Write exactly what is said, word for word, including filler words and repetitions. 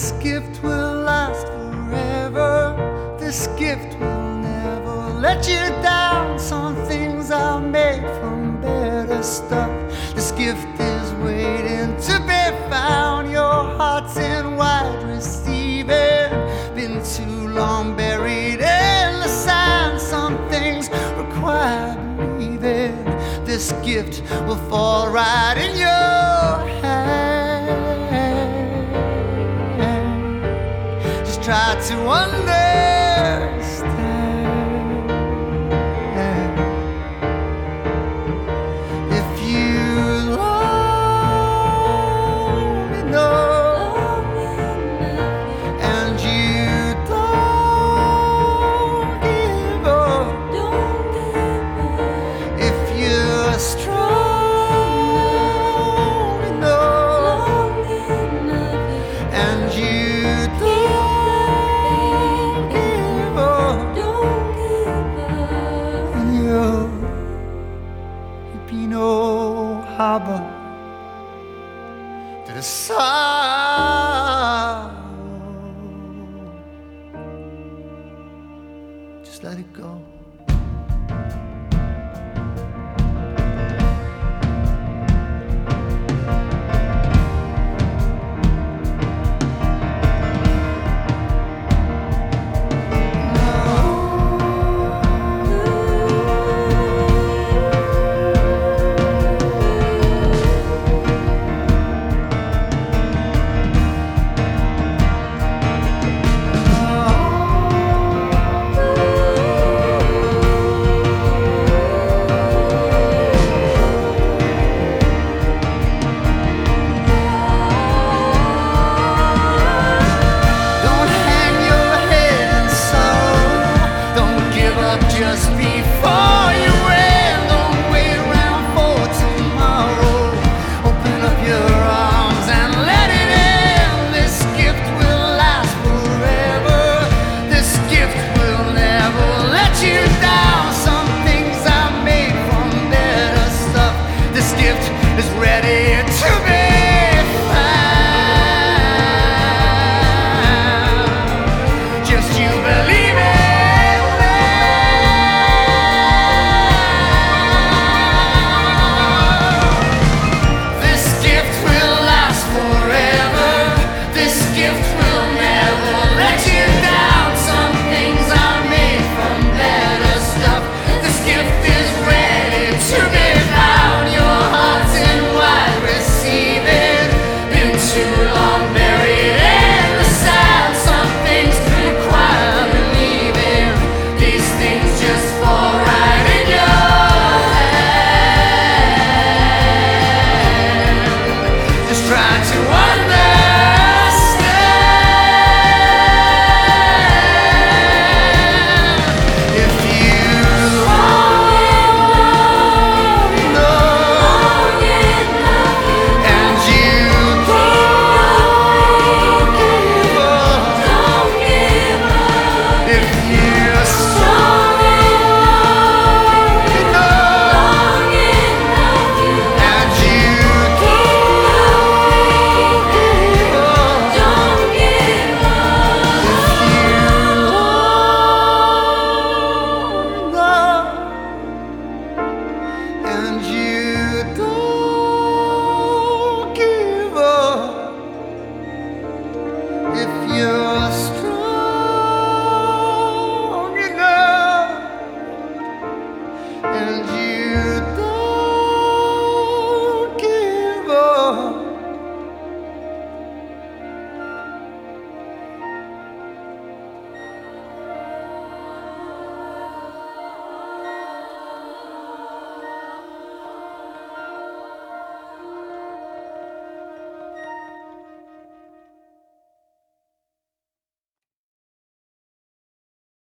This gift will last forever. This gift will never let you down. Some things are made from better stuff. This gift is waiting to be found. Your heart's in wide receiving, been too long buried in the sand. Some things require believing. This gift will fall right in your hand. Just try to understand. If you love me, know, and you don't give up, if you're strong enough, and you don't give up, then you'll be no harbor to the sorrow. Just let it go.